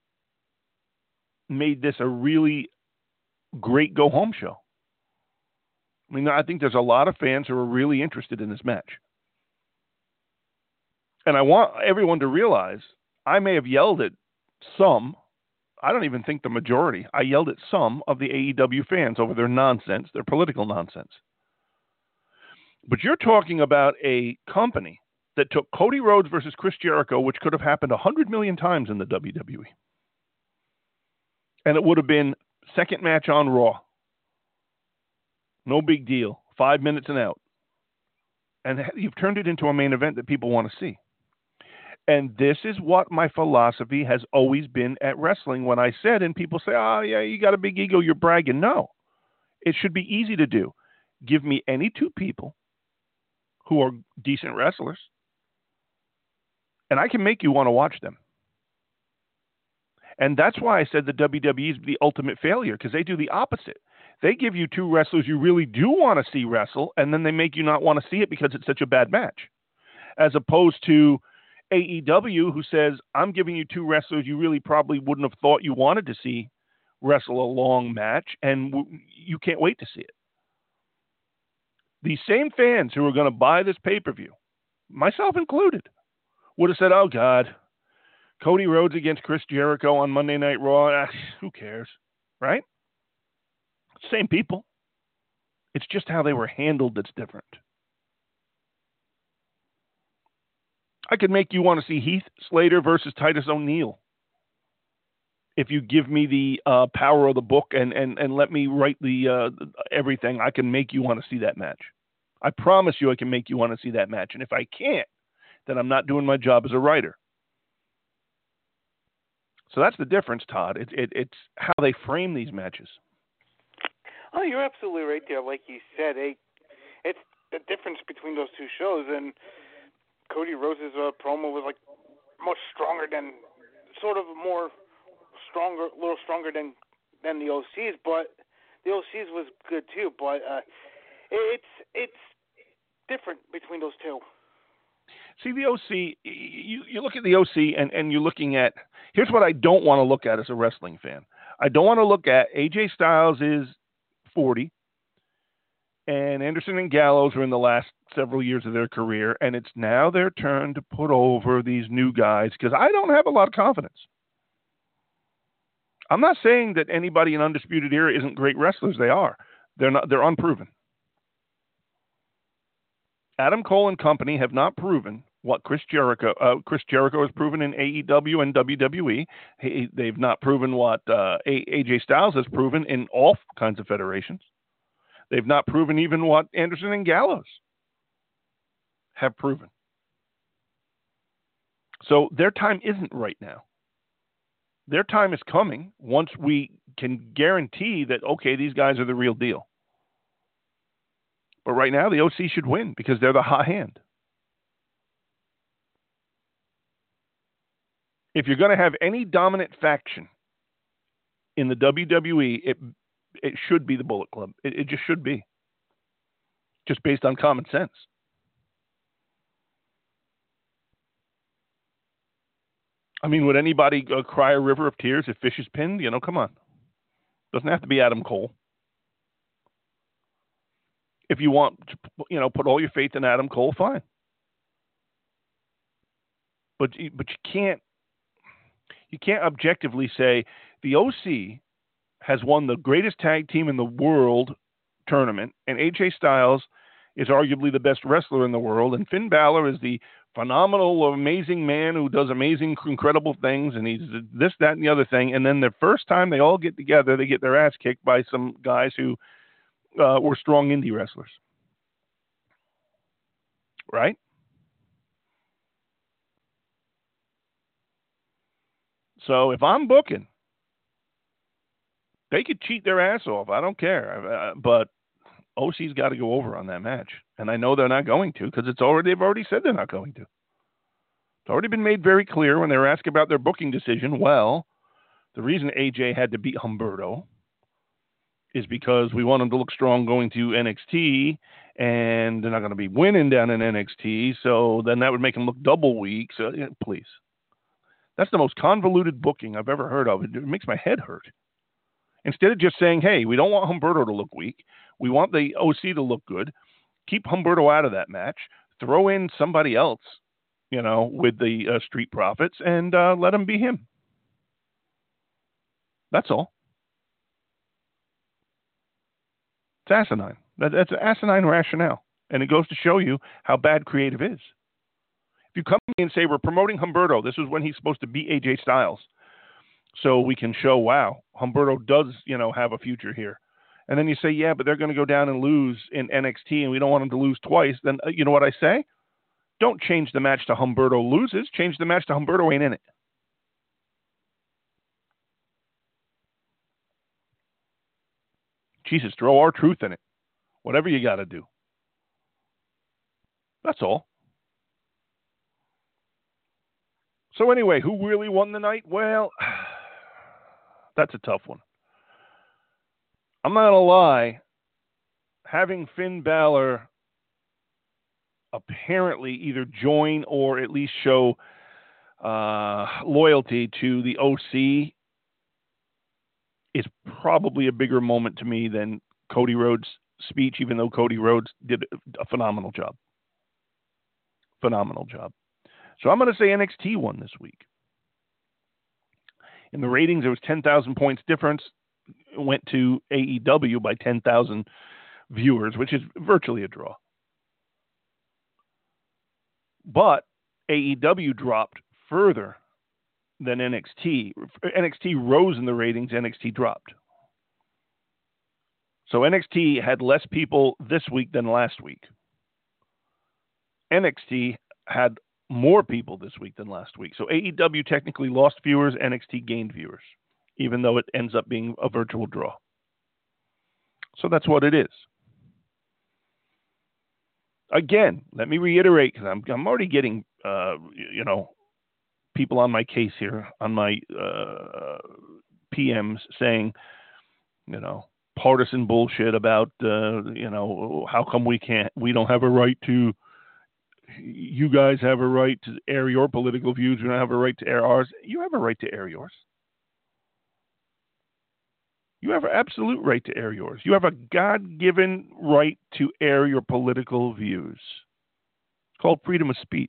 made this a really great go-home show. I mean, I think there's a lot of fans who are really interested in this match. And I want everyone to realize I may have yelled at some, I don't even think the majority, I yelled at some of the AEW fans over their nonsense, their political nonsense. But you're talking about a company that took Cody Rhodes versus Chris Jericho, which could have happened 100 million times in the WWE. And it would have been second match on Raw. No big deal. 5 minutes and out. And you've turned it into a main event that people want to see. And this is what my philosophy has always been at wrestling. When I said, and people say, oh, yeah, you got a big ego, you're bragging. No. It should be easy to do. Give me any two people who are decent wrestlers, and I can make you want to watch them. And that's why I said the WWE is the ultimate failure, because they do the opposite. They give you two wrestlers you really do want to see wrestle, and then they make you not want to see it because it's such a bad match. As opposed to AEW, who says, I'm giving you two wrestlers you really probably wouldn't have thought you wanted to see wrestle a long match, and you can't wait to see it. These same fans who are going to buy this pay-per-view, myself included, would have said, oh, God, Cody Rhodes against Chris Jericho on Monday Night Raw, who cares, right? Same people. It's just how they were handled that's different. I could make you want to see Heath Slater versus Titus O'Neil. If you give me the power of the book and let me write the everything, I can make you want to see that match. I promise you I can make you want to see that match. And if I can't, then I'm not doing my job as a writer. So that's the difference, Todd. It's how they frame these matches. Oh, you're absolutely right there. Like you said, it's the difference between those two shows. And Cody Rhodes' promo was like much stronger than, sort of more stronger, a little stronger than the OC's. But the OC's was good too. But it's different between those two. See, the OC, you look at the OC and you're looking at, here's what I don't want to look at as a wrestling fan. I don't want to look at AJ Styles is 40 and Anderson and Gallows are in the last several years of their career, and it's now their turn to put over these new guys because I don't have a lot of confidence. I'm not saying that anybody in Undisputed Era isn't great wrestlers. They are. They're unproven. Adam Cole and company have not proven what Chris Jericho has proven in AEW and WWE. They've not proven what AJ Styles has proven in all kinds of federations. They've not proven even what Anderson and Gallows have proven. So their time isn't right now. Their time is coming once we can guarantee that, okay, these guys are the real deal. But right now, the OC should win because they're the hot hand. If you're going to have any dominant faction in the WWE, it should be the Bullet Club. It just should be. Just based on common sense. I mean, would anybody cry a river of tears if Fish is pinned? You know, come on. Doesn't have to be Adam Cole. If you want to, put all your faith in Adam Cole, fine. But you can't objectively say the OC has won the greatest tag team in the world tournament, and AJ Styles is arguably the best wrestler in the world, and Finn Balor is the phenomenal, amazing man who does amazing, incredible things, and he's this, that, and the other thing. And then the first time they all get together, they get their ass kicked by some guys who were strong indie wrestlers. Right? So if I'm booking, they could cheat their ass off. I don't care. But OC's got to go over on that match. And I know they're not going to because they've already said they're not going to. It's already been made very clear when they were asked about their booking decision. Well, the reason AJ had to beat Humberto is because we want him to look strong going to NXT, and they're not going to be winning down in NXT, so then that would make him look double weak. So, please. That's the most convoluted booking I've ever heard of. It makes my head hurt. Instead of just saying, hey, we don't want Humberto to look weak. We want the OC to look good. Keep Humberto out of that match. Throw in somebody else, with the Street Profits, and let him be him. That's all. It's asinine. That's an asinine rationale. And it goes to show you how bad creative is. If you come in and say, we're promoting Humberto, this is when he's supposed to beat AJ Styles. So we can show, wow, Humberto does, have a future here. And then you say, yeah, but they're going to go down and lose in NXT and we don't want them to lose twice. Then you know what I say? Don't change the match to Humberto loses. Change the match to Humberto ain't in it. Jesus, throw our truth in it. Whatever you got to do. That's all. So anyway, who really won the night? Well, that's a tough one. I'm not going to lie. Having Finn Balor apparently either join or at least show loyalty to the OC is probably a bigger moment to me than Cody Rhodes' speech, even though Cody Rhodes did a phenomenal job. Phenomenal job. So I'm going to say NXT won this week. In the ratings, there was 10,000 points difference. It went to AEW by 10,000 viewers, which is virtually a draw. But AEW dropped further than NXT. NXT rose in the ratings, NXT dropped. So NXT had less people this week than last week. NXT had more people this week than last week. So AEW technically lost viewers, NXT gained viewers, even though it ends up being a virtual draw. So that's what it is. Again, let me reiterate, because I'm already getting, people on my case here, on my PMs saying, partisan bullshit about, how come we don't have a right to, you guys have a right to air your political views, we don't have a right to air ours. You have a right to air yours. You have an absolute right to air yours. You have a God-given right to air your political views. It's called freedom of speech.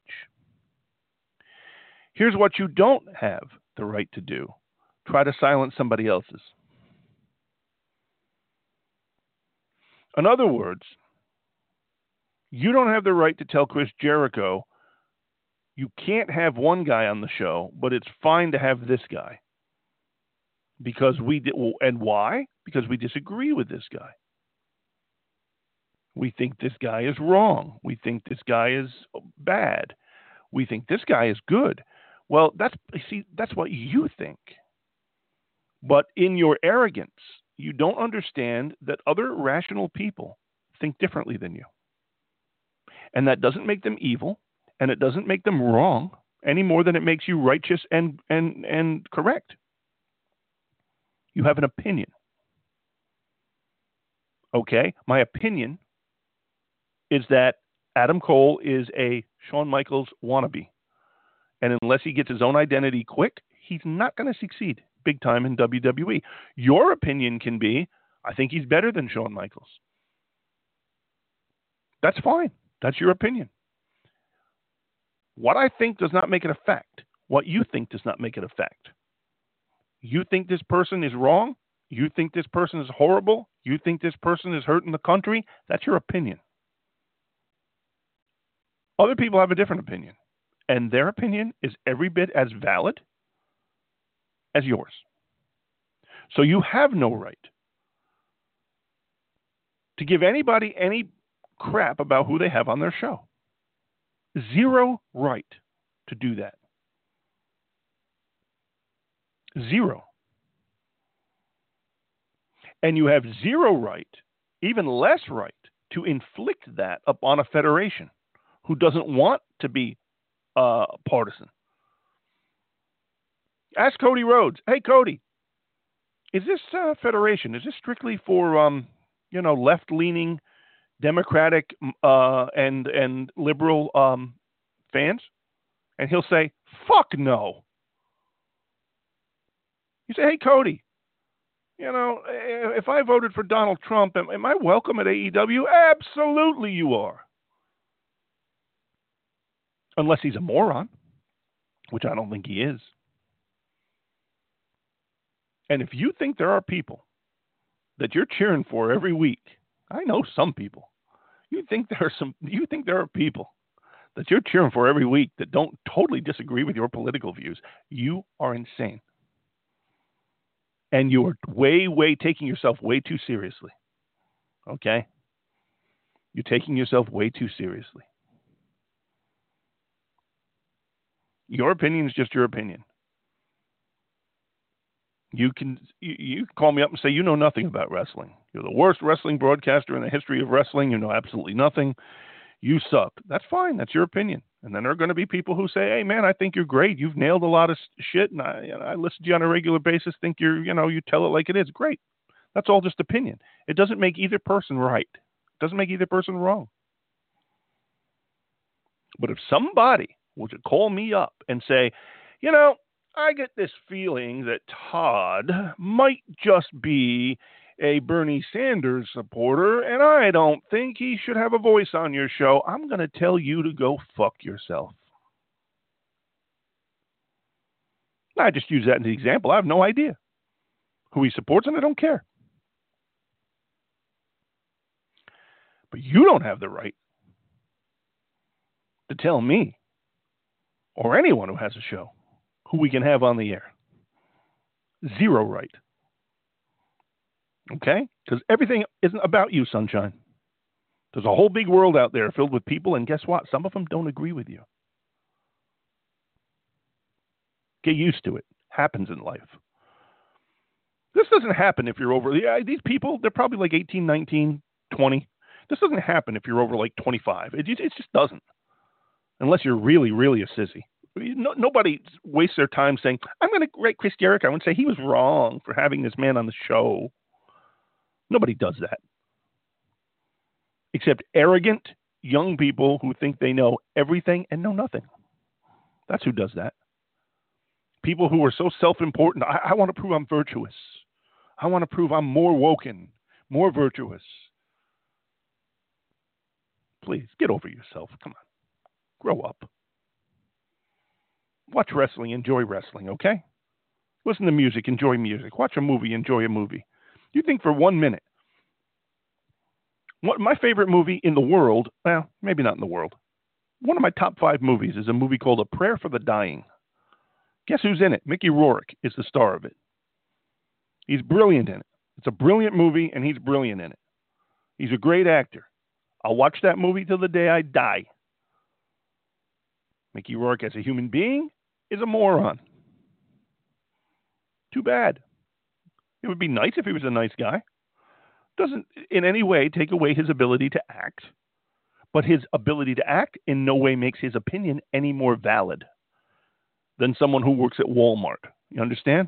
Here's what you don't have the right to do. Try to silence somebody else's. In other words, you don't have the right to tell Chris Jericho, you can't have one guy on the show, but it's fine to have this guy. Because and why? Because we disagree with this guy. We think this guy is wrong. We think this guy is bad. We think this guy is good. Well, that's what you think. But in your arrogance, you don't understand that other rational people think differently than you. And that doesn't make them evil, and it doesn't make them wrong any more than it makes you righteous and correct. You have an opinion. Okay? My opinion is that Adam Cole is a Shawn Michaels wannabe. And unless he gets his own identity quick, he's not going to succeed big time in WWE. Your opinion can be, I think he's better than Shawn Michaels. That's fine. That's your opinion. What I think does not make it a fact. What you think does not make it a fact. You think this person is wrong? You think this person is horrible? You think this person is hurting the country? That's your opinion. Other people have a different opinion, and their opinion is every bit as valid as yours. So you have no right to give anybody any crap about who they have on their show. Zero right to do that. Zero. And you have zero right, even less right, to inflict that upon a federation who doesn't want to be partisan. Ask Cody Rhodes. Hey, Cody, is this federation, is this strictly for, left-leaning, Democratic and liberal fans? And he'll say, fuck no. You say, hey, Cody, if I voted for Donald Trump, am I welcome at AEW? Absolutely you are. Unless he's a moron, which I don't think he is. And if you think there are people that you're cheering for every week, I know some people. You think there are people that you're cheering for every week that don't totally disagree with your political views. You are insane. And you are way taking yourself way too seriously. Okay? You're taking yourself way too seriously. Your opinion is just your opinion. You can call me up and say you know nothing about wrestling. You're the worst wrestling broadcaster in the history of wrestling. You know absolutely nothing. You suck. That's fine. That's your opinion. And then there are going to be people who say, hey, man, I think you're great. You've nailed a lot of shit, and I listen to you on a regular basis, think you tell it like it is. Great. That's all just opinion. It doesn't make either person right. It doesn't make either person wrong. But if somebody were to call me up and say, I get this feeling that Todd might just be a Bernie Sanders supporter, and I don't think he should have a voice on your show, I'm going to tell you to go fuck yourself. I just use that as an example. I have no idea who he supports, and I don't care. But you don't have the right to tell me or anyone who has a show who we can have on the air. Zero right. Okay? Because everything isn't about you, sunshine. There's a whole big world out there filled with people, and guess what? Some of them don't agree with you. Get used to it. Happens in life. This doesn't happen if you're over... these people, they're probably like 18, 19, 20. This doesn't happen if you're over like 25. It just doesn't. Unless you're really, really a sissy. Nobody wastes their time saying, I'm going to rate Chris Jericho and say he was wrong for having this man on the show. Nobody does that. Except arrogant young people who think they know everything and know nothing. That's who does that. People who are so self-important. I want to prove I'm virtuous. I want to prove I'm more woken, more virtuous. Please, get over yourself. Come on. Grow up. Watch wrestling, enjoy wrestling, okay? Listen to music, enjoy music. Watch a movie, enjoy a movie. You think for 1 minute. My favorite movie in the world, well, maybe not in the world. One of my top 5 movies is a movie called A Prayer for the Dying. Guess who's in it? Mickey Rourke is the star of it. He's brilliant in it. It's a brilliant movie, and he's brilliant in it. He's a great actor. I'll watch that movie till the day I die. Mickey Rourke as a human being is a moron. Too bad. It would be nice if he was a nice guy. Doesn't in any way take away his ability to act, but his ability to act in no way makes his opinion any more valid than someone who works at Walmart. You understand?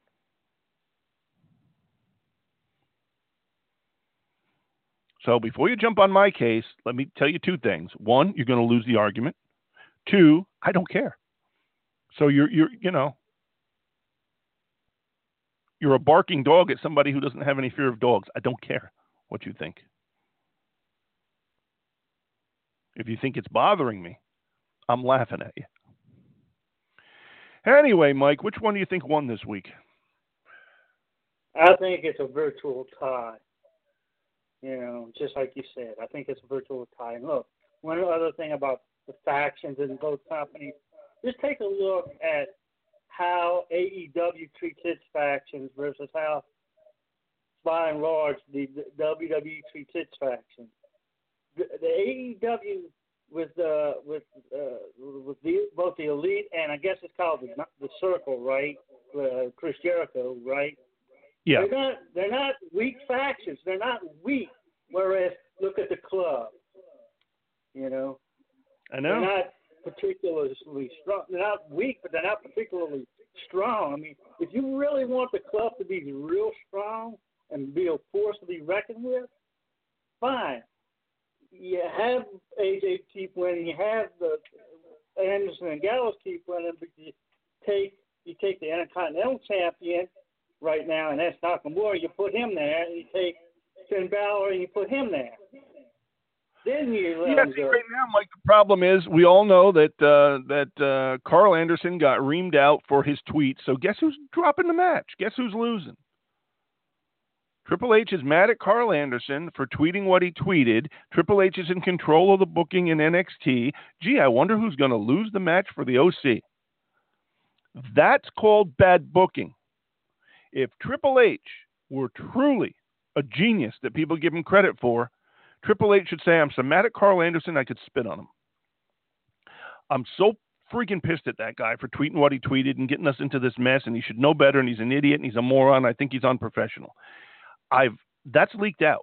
So before you jump on my case, let me tell you 2 things. 1, you're going to lose the argument. 2, I don't care. So you're a barking dog at somebody who doesn't have any fear of dogs. I don't care what you think. If you think it's bothering me, I'm laughing at you. Anyway, Mike, which one do you think won this week? I think it's a virtual tie. Just like you said, I think it's a virtual tie. And look, one other thing about the factions in both companies, just take a look at how AEW treats its factions versus how, by and large, the WWE treats its factions. The AEW with both the Elite and I guess it's called the Circle, right? Chris Jericho, right? Yeah. They're not weak factions. They're not weak. Whereas look at the Club. I know. They're not particularly strong. They're not weak, but they're not particularly strong. I mean, if you really want the Club to be real strong and be a force to be reckoned with, fine. You have AJ keep winning. You have the Anderson and Gallows keep winning, but you take the Intercontinental Champion right now, and that's Nakamura. You put him there, and you take Finn Balor and you put him there. Then you let him go. Right now, Mike, the problem is we all know that Carl Anderson got reamed out for his tweets. So guess who's dropping the match? Guess who's losing? Triple H is mad at Carl Anderson for tweeting what he tweeted. Triple H is in control of the booking in NXT. Gee, I wonder who's going to lose the match for the OC. That's called bad booking. If Triple H were truly a genius that people give him credit for, Triple H should say, I'm so mad at Carl Anderson, I could spit on him. I'm so freaking pissed at that guy for tweeting what he tweeted and getting us into this mess, and he should know better, and he's an idiot, and he's a moron. I think he's unprofessional. That's leaked out.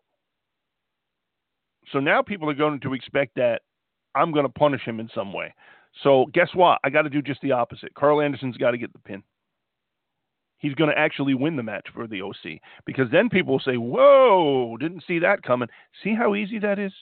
So now people are going to expect that I'm going to punish him in some way. So guess what? I got to do just the opposite. Carl Anderson's got to get the pin. He's going to actually win the match for the OC, because then people will say, whoa, didn't see that coming. See how easy that is?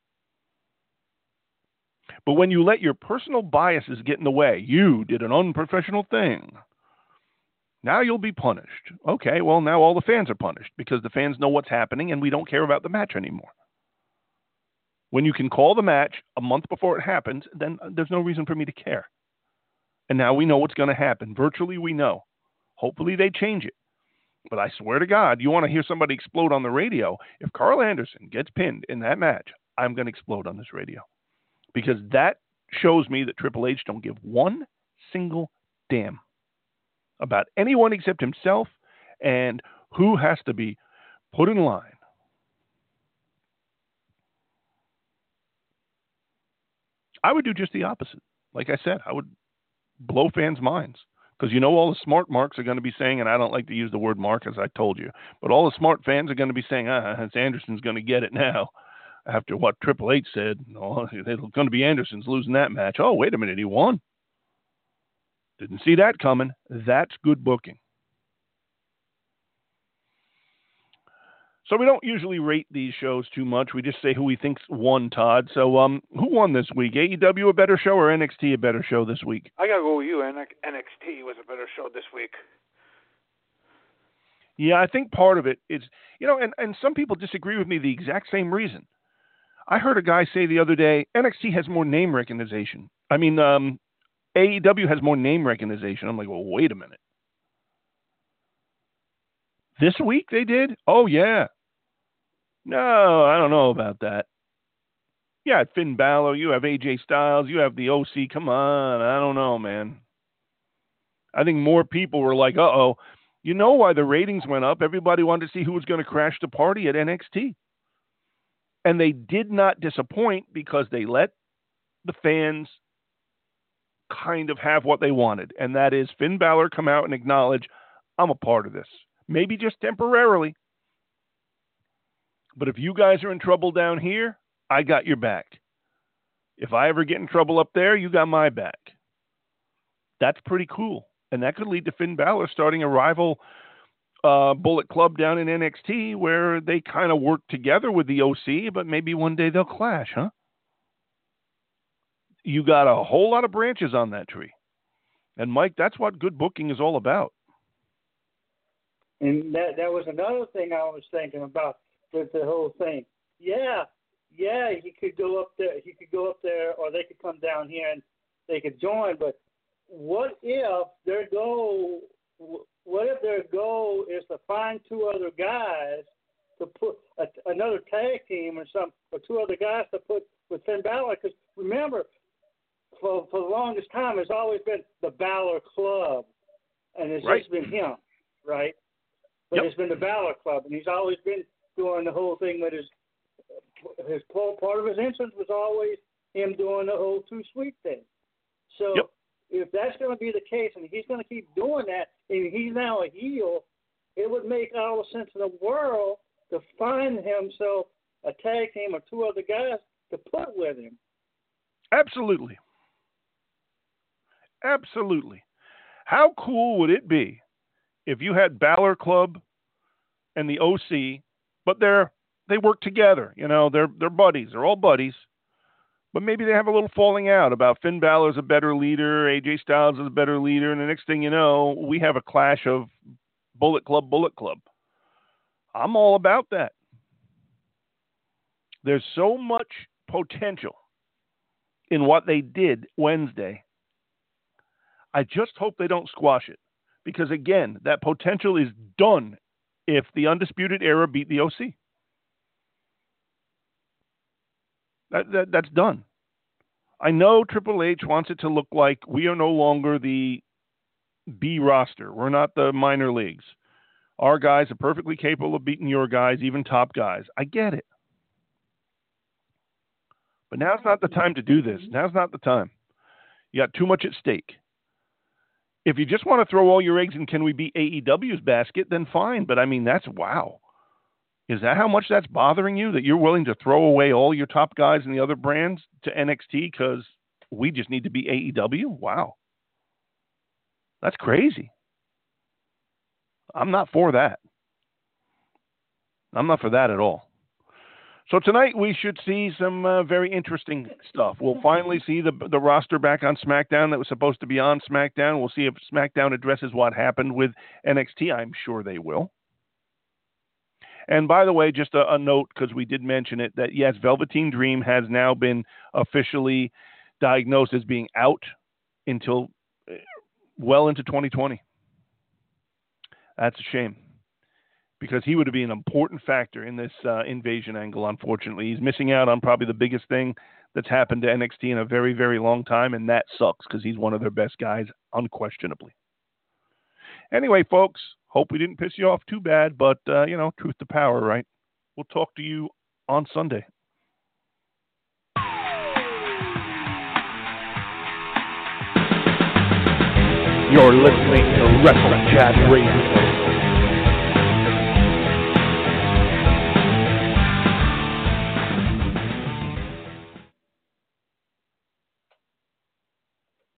But when you let your personal biases get in the way, you did an unprofessional thing. Now you'll be punished. Okay, well, now all the fans are punished because the fans know what's happening and we don't care about the match anymore. When you can call the match a month before it happens, then there's no reason for me to care. And now we know what's going to happen. Virtually, we know. Hopefully they change it. But I swear to God, you want to hear somebody explode on the radio, if Carl Anderson gets pinned in that match, I'm going to explode on this radio. Because that shows me that Triple H don't give one single damn. about anyone except himself and who has to be put in line. I would do just the opposite. Like I said, I would blow fans' minds. Because all the smart marks are going to be saying, and I don't like to use the word mark, as I told you, but all the smart fans are going to be saying, Anderson's going to get it now. After what Triple H said, it's going to be Anderson's losing that match. Oh, wait a minute, he won. Didn't see that coming. That's good booking. So we don't usually rate these shows too much. We just say who we think's won, Todd. So who won this week? AEW a better show or NXT a better show this week? I got to go with you. NXT was a better show this week. Yeah, I think part of it is, and some people disagree with me the exact same reason. I heard a guy say the other day, NXT has more name recognition. AEW has more name recognition. I'm like, well, wait a minute. This week they did? Oh, yeah. No, I don't know about that. Yeah, Finn Balor, you have AJ Styles, you have the OC. Come on, I don't know, man. I think more people were like, uh-oh. You know why the ratings went up? Everybody wanted to see who was going to crash the party at NXT. And they did not disappoint because they let the fans kind of have what they wanted. And that is Finn Balor come out and acknowledge, I'm a part of this. Maybe just temporarily. But if you guys are in trouble down here, I got your back. If I ever get in trouble up there, you got my back. That's pretty cool. And that could lead to Finn Balor starting a rival Bullet Club down in NXT where they kind of work together with the OC, but maybe one day they'll clash, huh? You got a whole lot of branches on that tree. And, Mike, that's what good booking is all about. And that was another thing I was thinking about with the whole thing. Yeah, he could go up there, or they could come down here and they could join. But what if their goal is to find two other guys to put another tag team or two other guys to put with Finn Balor? Because remember, for the longest time, it's always been the Balor Club, and it's just been him, right? But It's been the Balor Club, and he's always been doing the whole thing with his part of his entrance was always him doing the whole Too Sweet thing. So if that's going to be the case, and he's going to keep doing that, and he's now a heel, it would make all the sense in the world to find himself a tag team or two other guys to put with him. Absolutely. How cool would it be if you had Balor Club and the OC, but they work together, they're buddies, they're all buddies, but maybe they have a little falling out about Finn Balor's a better leader, AJ Styles is a better leader, and the next thing you know, we have a clash of Bullet Club. I'm all about that. There's so much potential in what they did Wednesday. I just hope they don't squash it. Because, again, that potential is done if the Undisputed Era beat the OC. That's done. I know Triple H wants it to look like we are no longer the B roster. We're not the minor leagues. Our guys are perfectly capable of beating your guys, even top guys. I get it. But now's not the time to do this. Now's not the time. You got too much at stake. If you just want to throw all your eggs in can we beat AEW's basket, then fine. But, that's wow. Is that how much that's bothering you, that you're willing to throw away all your top guys in the other brands to NXT because we just need to be AEW? Wow. That's crazy. I'm not for that. I'm not for that at all. So tonight we should see some very interesting stuff. We'll finally see the roster back on SmackDown that was supposed to be on SmackDown. We'll see if SmackDown addresses what happened with NXT. I'm sure they will. And by the way, just a note, because we did mention it, that yes, Velveteen Dream has now been officially diagnosed as being out until well into 2020. That's a shame. Because he would be an important factor in this invasion angle, unfortunately. He's missing out on probably the biggest thing that's happened to NXT in a very, very long time, and that sucks because he's one of their best guys, unquestionably. Anyway, folks, hope we didn't piss you off too bad, but, truth to power, right? We'll talk to you on Sunday. You're listening to Wrestling Chat Radio.